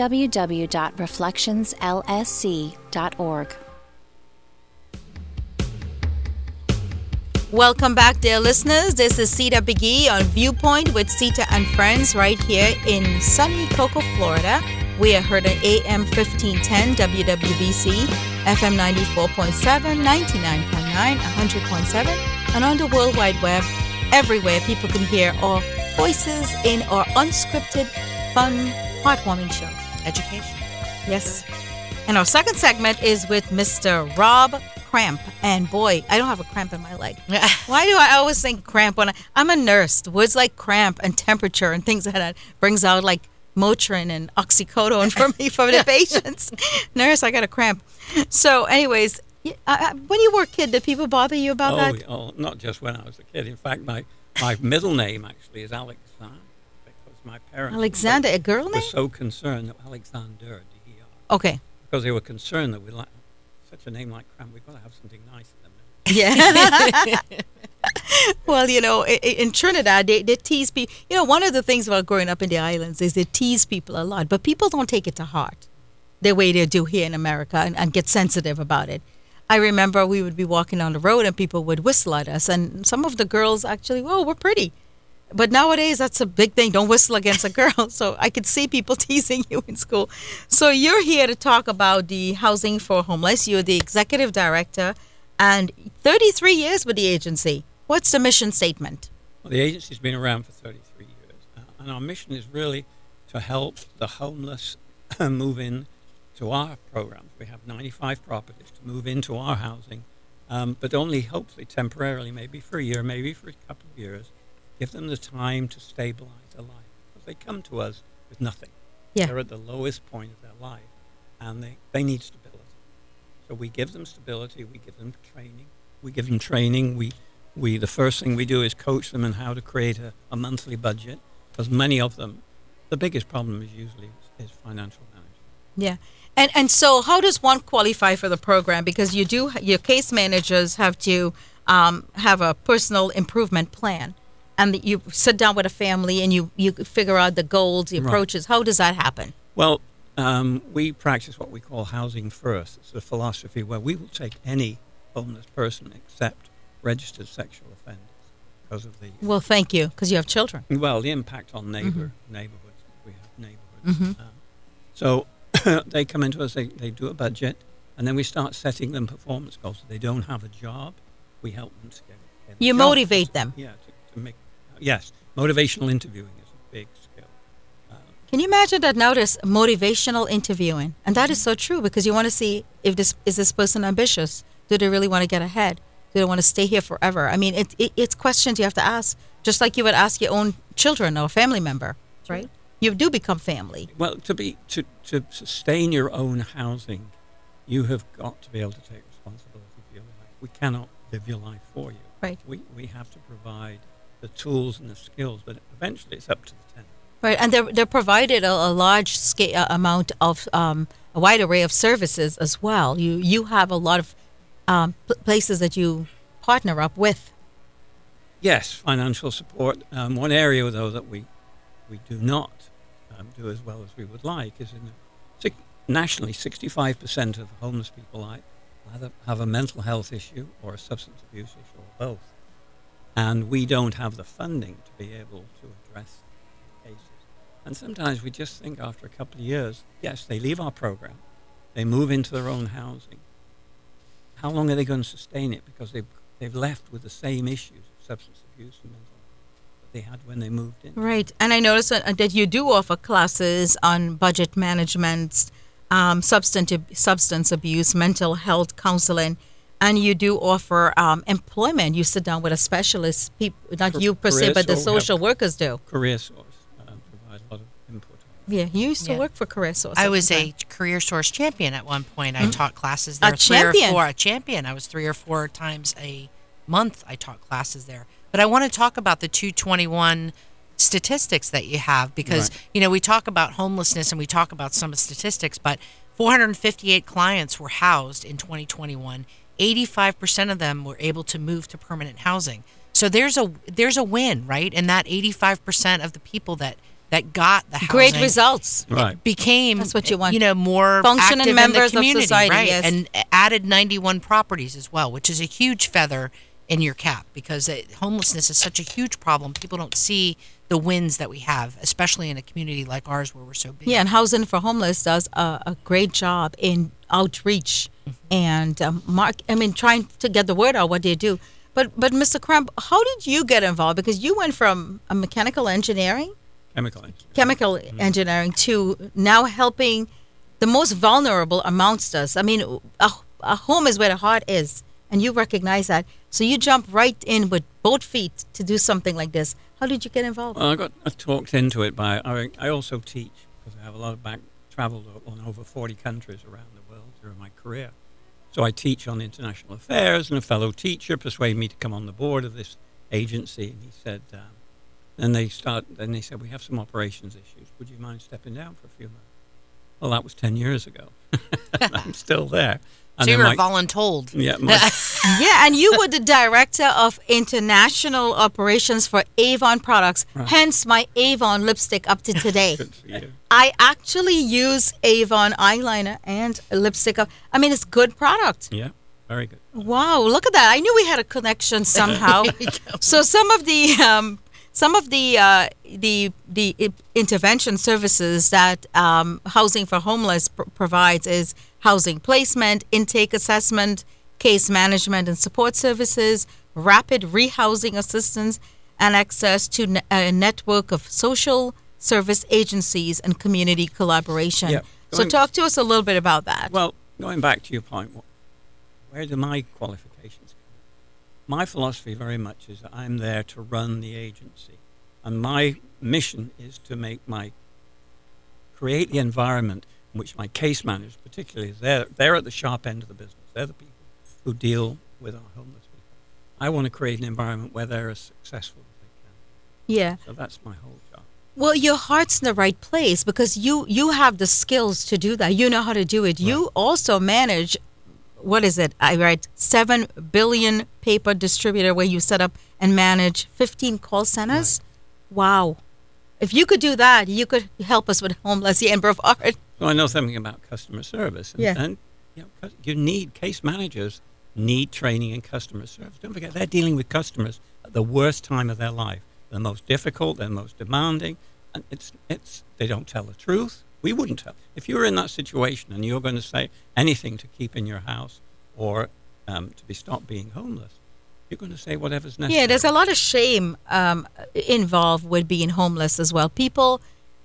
Speaker 6: www.reflectionslsc.org.
Speaker 2: Welcome back, dear listeners. This is Sita Biggie on Viewpoint with Sita and Friends right here in sunny Cocoa, Florida. We are heard at AM 1510 WWBC, FM 94.7, 99.9, 100.7, and on the World Wide Web, everywhere people can hear our voices in our unscripted, fun, heartwarming show.
Speaker 3: Education.
Speaker 2: Yes. And our second segment is with Mr. Rob cramp, and boy, I don't have a cramp in my leg. Why do I always think cramp when I'm a nurse? Words like cramp and temperature and things like that brings out like Motrin and oxycodone for me for the patients. Nurse, I got a cramp. So, anyways, when you were a kid, did people bother you about that?
Speaker 4: Oh, not just when I was a kid. In fact, my middle name actually is Alexander, because my parents
Speaker 2: Alexander, a girl
Speaker 4: were
Speaker 2: name?
Speaker 4: so concerned that Alexander, D-E-R,
Speaker 2: Okay.
Speaker 4: because they were concerned that we like such a name like Cram, we've got to have something nice in them.
Speaker 2: Yeah. Well, in Trinidad, they tease people. One of the things about growing up in the islands is they tease people a lot, but people don't take it to heart the way they do here in America and get sensitive about it. I remember we would be walking on the road and people would whistle at us, and some of the girls actually, we're pretty. But nowadays, that's a big thing. Don't whistle against a girl. So I could see people teasing you in school. So you're here to talk about the Housing for Homeless. You're the executive director and 33 years with the agency. What's the mission statement?
Speaker 4: Well, the agency's been around for 33 years, and our mission is really to help the homeless move in to our programs. We have 95 properties to move into our housing, but only hopefully temporarily, maybe for a year, maybe for a couple of years, give them the time to stabilize their life. Because they come to us with nothing.
Speaker 2: Yeah.
Speaker 4: They're at the lowest point of their life, and they need stability. So we give them stability, we give them training. The first thing we do is coach them on how to create a monthly budget, because many of them, the biggest problem is usually is financial management.
Speaker 2: Yeah. And so how does one qualify for the program? Because your case managers have to have a personal improvement plan. And you sit down with a family and you figure out the goals, the approaches. Right. How does that happen?
Speaker 4: Well, we practice what we call housing first. It's a philosophy where we will take any homeless person except registered sexual offenders because of the...
Speaker 2: Well, thank you, because you have children.
Speaker 4: Well, the impact on neighborhoods. We have neighborhoods.
Speaker 2: Mm-hmm.
Speaker 4: So they come into us, they do a budget, and then we start setting them performance goals. So they don't have a job, we help them to get a
Speaker 2: You
Speaker 4: job.
Speaker 2: motivate them.
Speaker 4: Yeah, to make... Yes, motivational interviewing is a big skill.
Speaker 2: Can you imagine that now there's motivational interviewing? And that is so true, because you want to see if this person ambitious? Do they really want to get ahead? Do they want to stay here forever? I mean, it's questions you have to ask, just like you would ask your own children or family member, right? You do become family.
Speaker 4: Well, to sustain your own housing, you have got to be able to take responsibility for your life. We cannot live your life for you.
Speaker 2: Right.
Speaker 4: We have to provide the tools and the skills, but eventually it's up to the tenant.
Speaker 2: Right, and they're provided a large scale amount of a wide array of services as well. You have a lot of places that you partner up with.
Speaker 4: Yes, financial support. One area, though, that we do not do as well as we would like is nationally, 65% of homeless people either have a mental health issue or a substance abuse issue or both. And we don't have the funding to be able to address cases. And sometimes we just think after a couple of years, yes, they leave our program, they move into their own housing. How long are they going to sustain it? Because they've left with the same issues of substance abuse and mental health that they had when they moved in.
Speaker 2: Right, and I noticed that you do offer classes on budget management, substance abuse, mental health counseling, and you do offer employment. You sit down with a specialist, not you per se, but the social workers do.
Speaker 4: Career Source provide a lot of input.
Speaker 2: Yeah, you used to work for Career Source.
Speaker 3: I was a Career Source champion at one point. I taught classes there.
Speaker 2: A champion?
Speaker 3: A champion. I was 3 or 4 times a month I taught classes there. But I want to talk about the 221 statistics that you have because, we talk about homelessness and we talk about some statistics, but 458 clients were housed in 2021. 85% of them were able to move to permanent housing. So there's a win, right? And that 85% of the people that got the housing,
Speaker 2: great results,
Speaker 3: became
Speaker 2: that's what you want.
Speaker 3: More
Speaker 2: functioning
Speaker 3: active
Speaker 2: members
Speaker 3: in the community,
Speaker 2: of society,
Speaker 3: right?
Speaker 2: yes.
Speaker 3: And added 91 properties as well, which is a huge feather in your cap because homelessness is such a huge problem. People don't see the wins that we have, especially in a community like ours where we're so big.
Speaker 2: Yeah, and Housing for Homeless does a great job in outreach and trying to get the word out what they do. But Mr. Cramp, how did you get involved? Because you went from a chemical engineering engineering to now helping the most vulnerable amongst us. I mean, home is where the heart is, and you recognize that. So you jump right in with both feet to do something like this. How did you get involved?
Speaker 4: Well, I talked into it by, I also teach, because I have a lot of traveled on over 40 countries around the world during my career. So I teach on international affairs, and a fellow teacher persuaded me to come on the board of this agency. And he said, then they said, we have some operations issues. Would you mind stepping down for a few months? Well, that was 10 years ago. I'm still there. And
Speaker 3: So you
Speaker 4: then
Speaker 3: were voluntold.
Speaker 4: Yeah,
Speaker 2: Yeah, and you were the director of international operations for Avon products.
Speaker 4: Right.
Speaker 2: Hence my Avon lipstick up to today.
Speaker 4: good for you.
Speaker 2: I actually use Avon eyeliner and lipstick. I mean, it's good product.
Speaker 4: Yeah, very good.
Speaker 2: Wow, look at that! I knew we had a connection somehow. So some of the intervention services that Housing for Homeless provides is housing placement, intake assessment, case management and support services, rapid rehousing assistance, and access to a network of social service agencies and community collaboration.
Speaker 4: Yeah.
Speaker 2: So talk to us a little bit about that.
Speaker 4: Well, going back to your point, where do my qualifications come in? My philosophy very much is that I'm there to run the agency. And my mission is to create the environment in which my case managers, particularly, they're at the sharp end of the business. They're the people who deal with our homeless people. I want to create an environment where they're as successful as they can.
Speaker 2: Yeah.
Speaker 4: So that's my whole job.
Speaker 2: Well, your heart's in the right place because you have the skills to do that. You know how to do it. Right. You also manage, what is it? I read 7 billion paper distributor where you set up and manage 15 call centers. Right. Wow. If you could do that, you could help us with homeless here in Brevard.
Speaker 4: So I know something about customer service. And you need, case managers need training in customer service. Don't forget, they're dealing with customers at the worst time of their life. They're most difficult, they're most demanding, and they don't tell the truth. We wouldn't tell. If you were in that situation and you're going to say anything to keep in your house or to be stopped being homeless, you're going to say whatever's necessary.
Speaker 2: Yeah, there's a lot of shame involved with being homeless as well. People,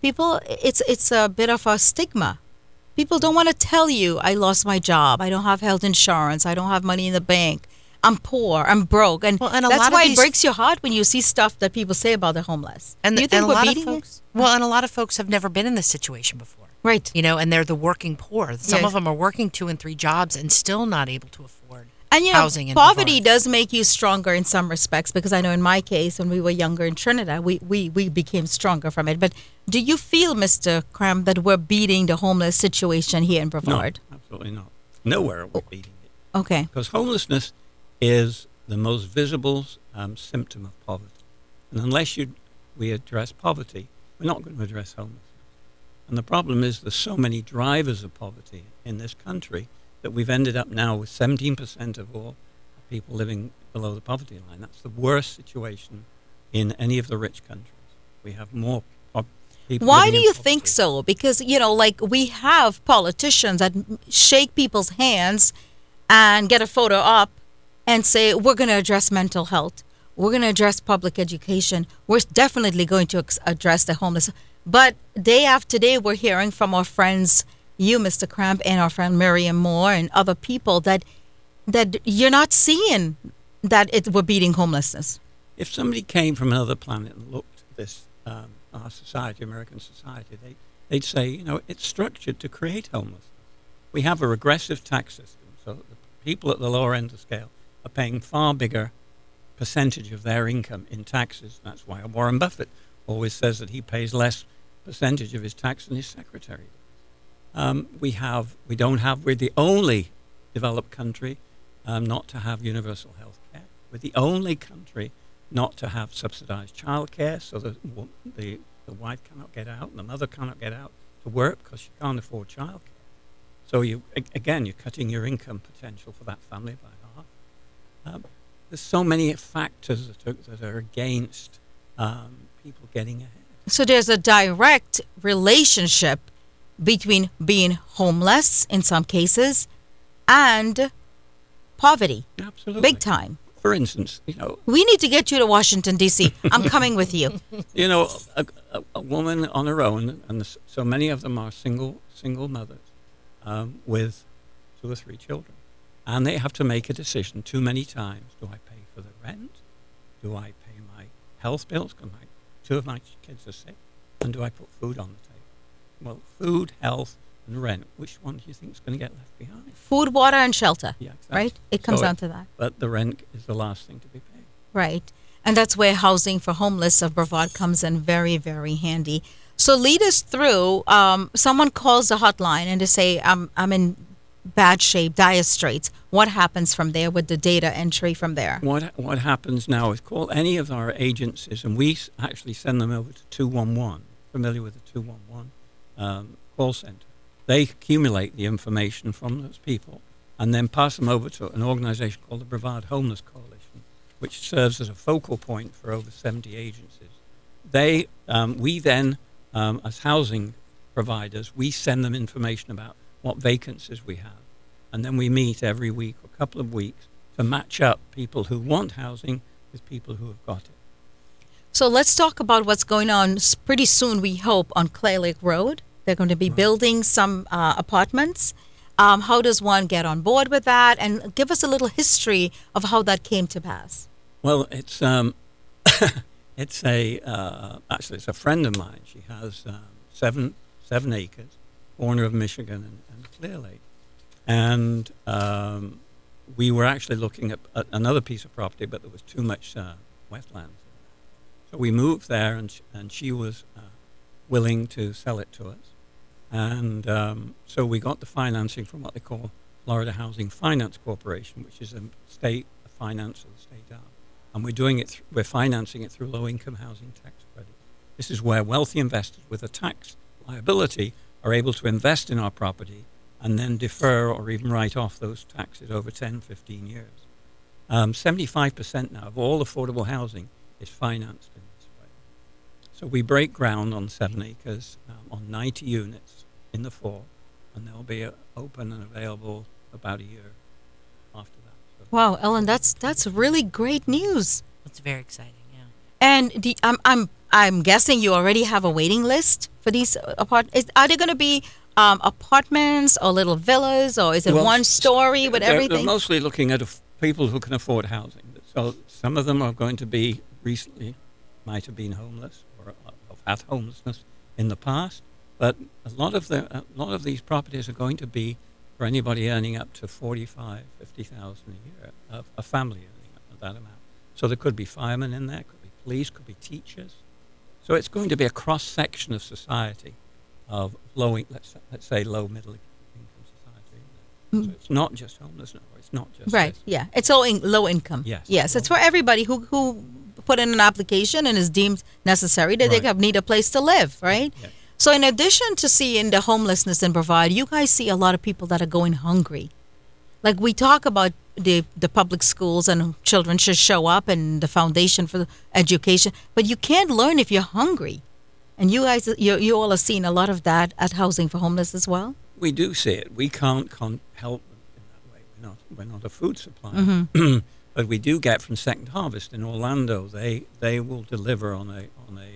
Speaker 2: it's a bit of a stigma. People don't want to tell you, I lost my job, I don't have health insurance, I don't have money in the bank, I'm poor, I'm broke. And that's why it breaks your heart when you see stuff that people say about the homeless.
Speaker 3: And
Speaker 2: Do you think we're beating
Speaker 3: folks, well, and a lot of folks have never been in this situation before.
Speaker 2: Right.
Speaker 3: You know, and they're the working poor. Some of them are working 2 and 3 jobs and still not able to afford housing. And
Speaker 2: poverty does make you stronger in some respects, because I know in my case, when we were younger in Trinidad, we became stronger from it. But do you feel, Mr. Cramp, that we're beating the homeless situation here in Brevard?
Speaker 4: No, absolutely not. Nowhere are we beating it.
Speaker 2: Okay.
Speaker 4: Because homelessness is the most visible symptom of poverty. And unless we address poverty, we're not going to address homelessness. And the problem is there's so many drivers of poverty in this country that we've ended up now with 17% of all people living below the poverty line. That's the worst situation in any of the rich countries. We have more people.
Speaker 2: Why do you think so? Because, like we have politicians that shake people's hands and get a photo up and say, we're going to address mental health. We're going to address public education. We're definitely going to address the homeless. But day after day, we're hearing from our friends, you, Mr. Cramp, and our friend Miriam Moore and other people that you're not seeing that we're beating homelessness.
Speaker 4: If somebody came from another planet and looked at this, our society, American society, they'd say, it's structured to create homelessness. We have a regressive tax system, so that the people at the lower end of the scale are paying far bigger percentage of their income in taxes. That's why Warren Buffett always says that he pays less percentage of his tax than his secretary does. We're the only developed country not to have universal health care. We're the only country not to have subsidized childcare, so that the wife cannot get out and the mother cannot get out to work because she can't afford childcare. So you're cutting your income potential for that family by half. There's so many factors that are against people getting ahead.
Speaker 2: So there's a direct relationship between being homeless in some cases and poverty.
Speaker 4: Absolutely.
Speaker 2: Big time.
Speaker 4: For instance,
Speaker 2: we need to get you to Washington, D.C. I'm coming with you.
Speaker 4: A woman on her own, and so many of them are single mothers with 2 or 3 children. And they have to make a decision too many times. Do I pay for the rent? Do I pay my health bills? Because two of my kids are sick. And do I put food on the table? Well, food, health, and rent. Which one do you think is going to get left behind?
Speaker 2: Food, water, and shelter.
Speaker 4: Yeah, exactly.
Speaker 2: Right? It comes down to that.
Speaker 4: But the rent is the last thing to be paid.
Speaker 2: Right. And that's where Housing for Homeless of Brevard comes in very, very handy. So lead us through. Someone calls the hotline and they say, I'm in bad shape, dire straits. What happens from there with the data entry from there?
Speaker 4: What happens now is call any of our agencies, and we actually send them over to 211. Familiar with the 211 call center? They accumulate the information from those people and then pass them over to an organization called the Brevard Homeless Coalition, which serves as a focal point for over 70 agencies. We then, as housing providers, we send them information about what vacancies we have. And then we meet every week or a couple of weeks to match up people who want housing with people who have got it.
Speaker 2: So let's talk about what's going on pretty soon, we hope, on Clay Lake Road. They're going to be building some apartments. How does one get on board with that? And give us a little history of how that came to pass.
Speaker 4: Well, it's actually it's a friend of mine. She has 7 acres, corner of Michigan and Clear Lake. And we were actually looking at another piece of property, but there was too much wetlands. So we moved there, and she was willing to sell it to us. And so we got the financing from what they call Florida Housing Finance Corporation, which is a state finance of the state arm. And we're financing it through low-income housing tax credit. This is where wealthy investors with a tax liability are able to invest in our property and then defer or even write off those taxes over 10, 15 years. 75% now of all affordable housing is financed in this way. So we break ground on 7 acres, on 90 units in the fall, and they'll be open and available about a year after that. So
Speaker 2: Wow, Ellen, that's really great news.
Speaker 3: It's very exciting, yeah.
Speaker 2: And I'm guessing you already have a waiting list for these apartments. Are they going to be apartments or little villas, or is it one story with everything?
Speaker 4: They're mostly looking at people who can afford housing. So some of them are going to be might have been homeless or have had homelessness in the past. But a lot of these properties are going to be for anybody earning up to $45,000, $50,000 a year, a family earning up to that amount. So there could be firemen in there, could be police, could be teachers. So it's going to be a cross section of society of let's say low middle income society. So it's not just homelessness, or it's not just
Speaker 2: right.
Speaker 4: this.
Speaker 2: Yeah, it's all low income. Yes, it's for everybody who put in an application and is deemed necessary that they need a place to live. Right.
Speaker 4: Yeah.
Speaker 2: So in addition to seeing the homelessness in Brevard, you guys see a lot of people that are going hungry. Like we talk about the public schools and children should show up and the foundation for education, but you can't learn if you're hungry. And you guys, you all have seen a lot of that at Housing for Homeless as well?
Speaker 4: We do see it. We can't help them in that way. We're not a food supplier. But we do get from Second Harvest in Orlando. They will deliver on a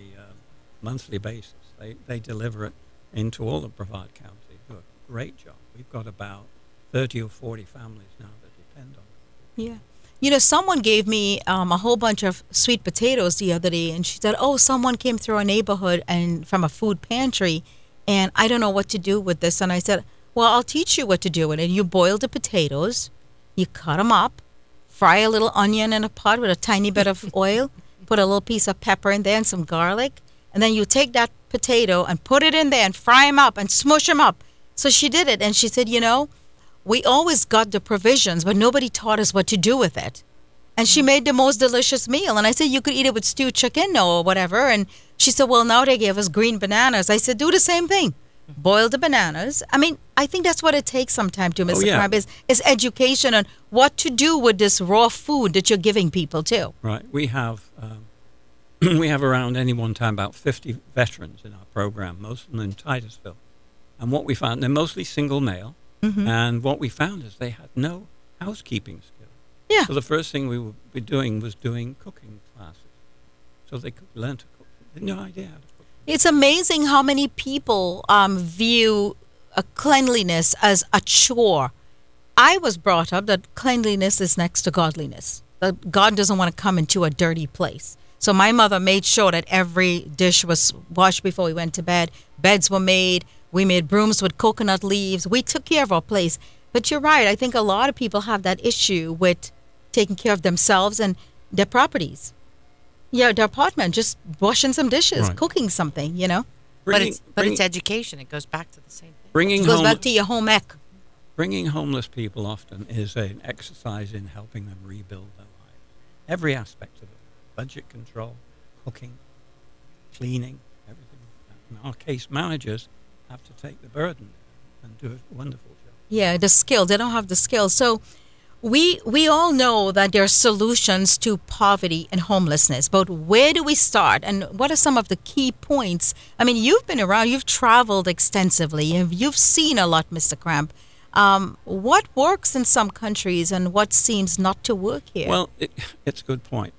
Speaker 4: monthly basis. They deliver it into all of Brevard County. They do a great job. We've got about 30 or 40 families now that depend on it.
Speaker 2: Yeah. You know, someone gave me a whole bunch of sweet potatoes the other day, and she said, oh, someone came through our neighborhood and from a food pantry, and I don't know what to do with this. And I said, well, I'll teach you what to do with it. You boil the potatoes, you cut them up, fry a little onion in a pot with a tiny bit of oil, put a little piece of pepper in there and some garlic, and then you take that potato and put it in there and fry them up and smush them up. So she did it, and she said, you know, we always got the provisions, but nobody taught us what to do with it. And she made the most delicious meal. And I said, you could eat it with stewed chicken or whatever. And she said, well, now they gave us green bananas. I said, do the same thing. Boil the bananas. I mean, I think that's what it takes sometimes to, Mr. Crab, is education on what to do with this raw food that you're giving people too.
Speaker 4: Right. We have around any one time about 50 veterans in our program, most of them in Titusville. And what we found, they're mostly single male. And what we found is they had no housekeeping skills.
Speaker 2: Yeah.
Speaker 4: So the first thing we would be doing was doing cooking classes, so they could learn to cook. They had no idea how to cook.
Speaker 2: It's amazing how many people view cleanliness as a chore. I was brought up that cleanliness is next to godliness. That God doesn't want to come into a dirty place. So my mother made sure that every dish was washed before we went to bed. Beds were made. We made brooms with coconut leaves. We took care of our place. But you're right. I think a lot of people have that issue with taking care of themselves and their properties. Yeah, their apartment, just washing some dishes,
Speaker 4: Right.
Speaker 2: cooking something, you know.
Speaker 3: But it's education. It goes back to the same thing.
Speaker 4: bringing
Speaker 2: It goes
Speaker 4: home,
Speaker 2: back to your home ec.
Speaker 4: bringing homeless people often is an exercise in helping them rebuild their lives. Every aspect of it: budget control, cooking, cleaning, everything. And our case managers have to take the burden and do a wonderful job.
Speaker 2: Yeah, the skill. They don't have the skill. So we all know that there are solutions to poverty and homelessness, but where do we start? And what are some of the key points? I mean, you've been around, you've traveled extensively, you've seen a lot, Mr. Cramp. What works in some countries and what seems not to work here?
Speaker 4: Well, it's a good point.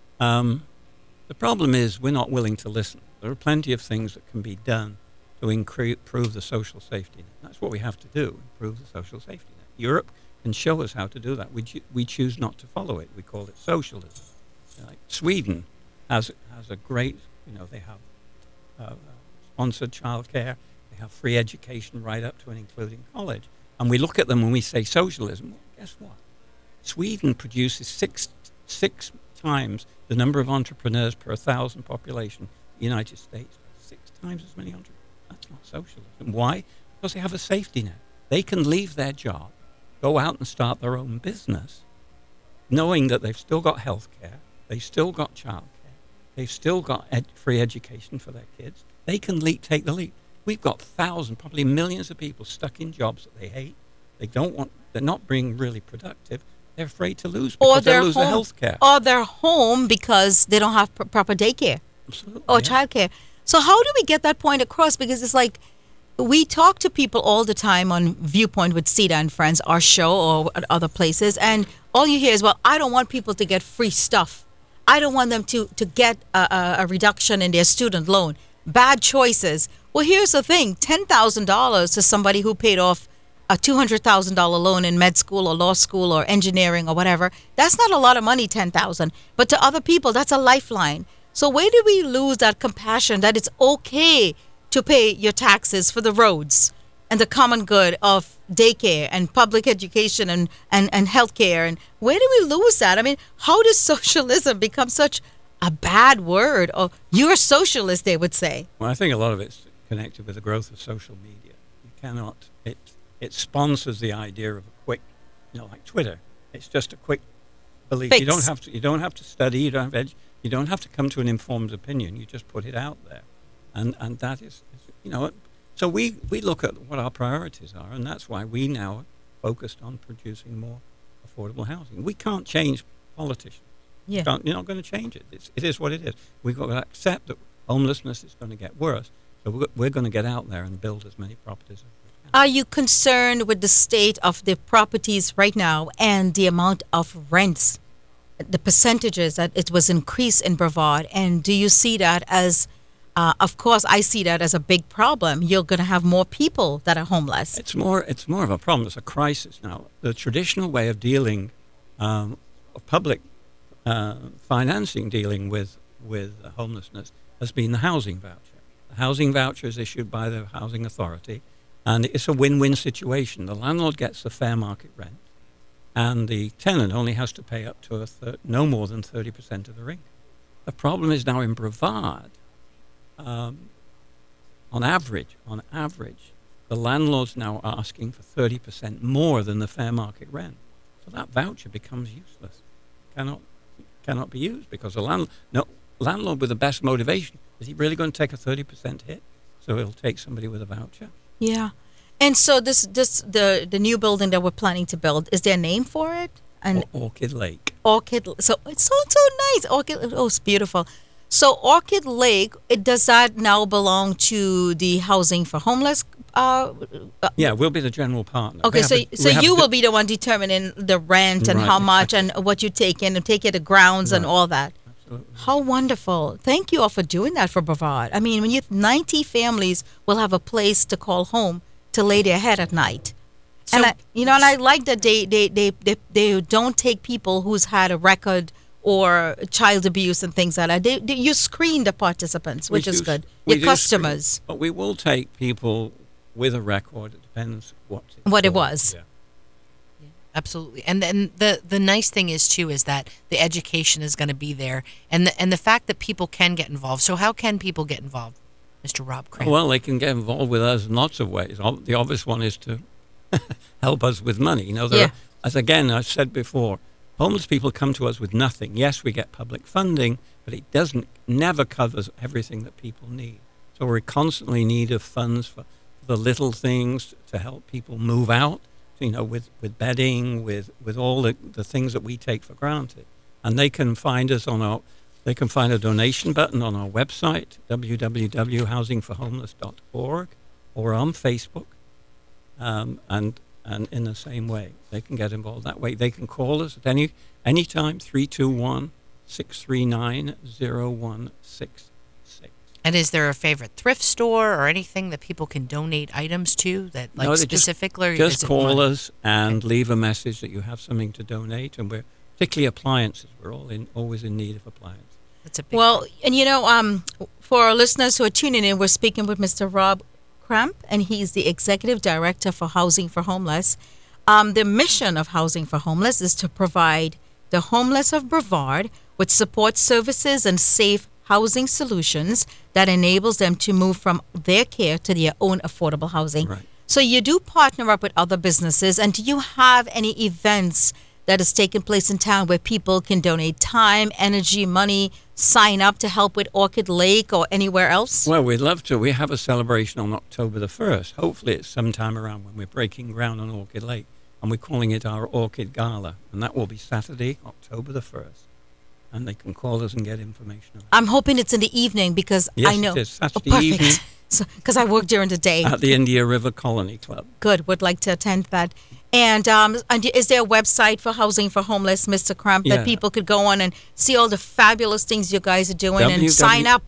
Speaker 4: The problem is we're not willing to listen. There are plenty of things that can be done to improve the social safety net. That's what we have to do, improve the social safety net. Europe can show us how to do that. We choose not to follow it. We call it socialism. Like Sweden has a great, they have sponsored childcare. They have free education right up to and including college. And we look at them when we say socialism. Well, guess what? Sweden produces six times the number of entrepreneurs per 1,000 population. The United States, 6 times as many entrepreneurs. That's not socialism. Why? Because they have a safety net. They can leave their job, go out and start their own business, knowing that they've still got health care, they've still got childcare, they've still got free education for their kids. They can take the leap. We've got thousands, probably millions of people stuck in jobs that they hate. They're not being really productive. They're afraid to lose because they'll lose their health care.
Speaker 2: Or they're home because they don't have proper daycare.
Speaker 4: Absolutely.
Speaker 2: Or childcare. So how do we get that point across? Because it's like we talk to people all the time on Viewpoint with Sita and Friends, our show, or at other places, and all you hear is, well, I don't want people to get free stuff. I don't want them to get a reduction in their student loan. Bad choices. Well, here's the thing. $10,000 to somebody who paid off a $200,000 loan in med school or law school or engineering or whatever, that's not a lot of money, $10,000. But to other people, that's a lifeline. So where do we lose that compassion that it's okay to pay your taxes for the roads and the common good of daycare and public education and healthcare? And where do we lose that? I mean, how does socialism become such a bad word? Or you're a socialist, they would say.
Speaker 4: Well, I think a lot of it's connected with the growth of social media. You cannot, it sponsors the idea of a quick, like Twitter. It's just a quick belief.
Speaker 2: Fix.
Speaker 4: You don't have to study, you don't have to come to an informed opinion. You just put it out there. And that is, so we look at what our priorities are, and that's why we now are focused on producing more affordable housing. We can't change politicians.
Speaker 2: Yeah.
Speaker 4: You're not going to change it. It is what it is. We've got to accept that homelessness is going to get worse. So we're going to get out there and build as many properties as we can.
Speaker 2: Are you concerned with the state of the properties right now and the amount of rents, the percentages that it was increased in Brevard? And do you see that as, of course, I see that as a big problem. You're going to have more people that are homeless.
Speaker 4: It's more of a problem. It's a crisis now. The traditional way of dealing, of public financing dealing with homelessness has been the housing voucher. The housing voucher is issued by the housing authority, and it's a win-win situation. The landlord gets the fair market rent, and the tenant only has to pay up to no more than 30% of their income. The problem is now in Brevard. On average, the landlord's now asking for 30% more than the fair market rent. So that voucher becomes useless. Cannot be used because the landlord with the best motivation, is he really going to take a 30% hit? So he'll take somebody with a voucher.
Speaker 2: Yeah. And so the new building that we're planning to build, is there a name for it?
Speaker 4: Orchid Lake.
Speaker 2: Orchid. So it's so nice. Orchid. Oh, it's beautiful. So Orchid Lake, does that now belong to the housing for homeless?
Speaker 4: Yeah, we'll be the general partner.
Speaker 2: Okay, so you will be the one determining the rent and
Speaker 4: Right,
Speaker 2: how much
Speaker 4: exactly.
Speaker 2: and what you take in and take it to grounds and
Speaker 4: Right.
Speaker 2: all that.
Speaker 4: Absolutely.
Speaker 2: How wonderful. Thank you all for doing that for Brevard. I mean, when 90 families will have a place to call home to lay their head at night. And I like that they don't take people who's had a record or child abuse and things like that. You screen the participants, which is good. Your customers.
Speaker 4: Screen, but we will take people with a record. It depends what
Speaker 2: it was.
Speaker 4: Yeah.
Speaker 3: Absolutely. And then the nice thing is too is that the education is going to be there, and the fact that people can get involved. So how can people get involved, Mr. Rob Cramp?
Speaker 4: Well, they can get involved with us in lots of ways. The obvious one is to help us with money. You know, as again I've said before, homeless people come to us with nothing. Yes, we get public funding, but it never covers everything that people need. So we're constantly in need of funds for the little things to help people move out. You know, with bedding, with all the things that we take for granted. And they can find us they can find a donation button on our website, www.housingforhomeless.org, or on Facebook. And in the same way, they can get involved that way. They can call us at any time, 321-639-0166.
Speaker 3: And is there a favorite thrift store or anything that people can donate items to that specifically?
Speaker 4: Just call us and leave a message that you have something to donate, and we're particularly appliances. We're always in need of appliances.
Speaker 3: That's a big one.
Speaker 2: And for our listeners who are tuning in, we're speaking with Mr. Rob Cramp, and he's the Executive Director for Housing for Homeless. The mission of Housing for Homeless is to provide the homeless of Brevard with support services and safe housing solutions that enables them to move from their care to their own affordable housing.
Speaker 4: Right.
Speaker 2: So you do partner up with other businesses, and do you have any events that is taking place in town where people can donate time, energy, money, sign up to help with Orchid Lake or anywhere else?
Speaker 4: Well, we'd love to. We have a celebration on October the 1st. Hopefully it's sometime around when we're breaking ground on Orchid Lake, and we're calling it our Orchid Gala, and that will be Saturday, October the 1st. And they can call us and get information.
Speaker 2: I'm hoping it's in the evening because I know.
Speaker 4: Yes, it is. Saturday evening.
Speaker 2: Because I work during the day.
Speaker 4: At the India River Colony Club.
Speaker 2: Good. Would like to attend that. And is there a website for Housing for Homeless, Mr. Cramp, that people could go on and see all the fabulous things you guys are doing and sign up?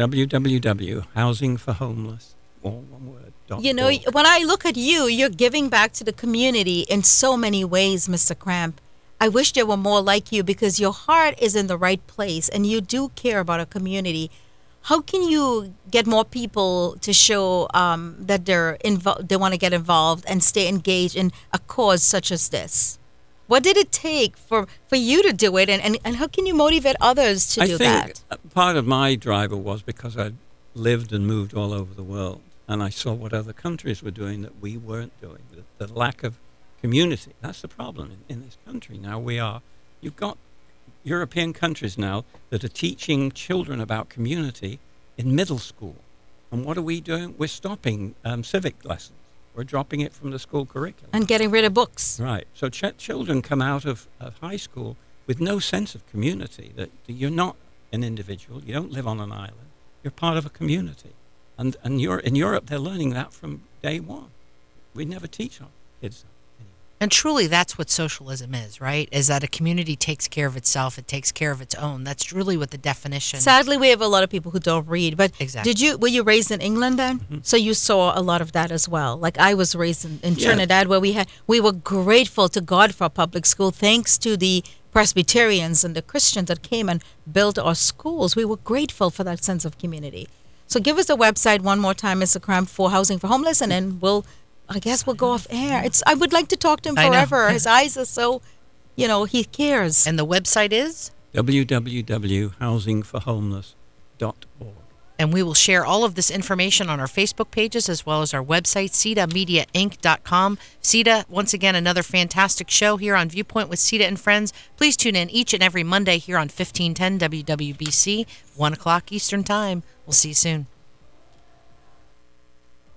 Speaker 4: www.housingforhomeless, all one word.
Speaker 2: You know, when I look at you, you're giving back to the community in so many ways, Mr. Cramp. I wish there were more like you because your heart is in the right place and you do care about a community. How can you get more people to show that they want to get involved and stay engaged in a cause such as this? What did it take for you to do it, and how can you motivate others to do that?
Speaker 4: I think part of my driver was because I lived and moved all over the world, and I saw what other countries were doing that we weren't doing, the lack of community. That's the problem in this country. Now you've got European countries now that are teaching children about community in middle school. And what are we doing? We're stopping civic lessons. We're dropping it from the school curriculum.
Speaker 2: And getting rid of books.
Speaker 4: Right. So children come out of high school with no sense of community, that you're not an individual. You don't live on an island. You're part of a community. And in Europe, they're learning that from day one. We never teach our kids that.
Speaker 3: And truly, that's what socialism is, right? Is that a community takes care of itself, it takes care of its own. That's really what the definition.
Speaker 2: Sadly, we have a lot of people who don't read. But
Speaker 3: exactly.
Speaker 2: Were you raised in England then? Mm-hmm. So you saw a lot of that as well. Like I was raised in Trinidad, where we were grateful to God for public school, thanks to the Presbyterians and the Christians that came and built our schools. We were grateful for that sense of community. So give us the website one more time, Mr. Cramp, for Housing for Homeless, and then we'll go off air. I would like to talk to him forever. His eyes are so, he cares.
Speaker 3: And the website is?
Speaker 4: www.housingforhomeless.org.
Speaker 3: And we will share all of this information on our Facebook pages as well as our website, CEDAMediaInc.com. CEDA, once again, another fantastic show here on Viewpoint with CEDA and Friends. Please tune in each and every Monday here on 1510 WWBC, 1 o'clock Eastern Time. We'll see you soon.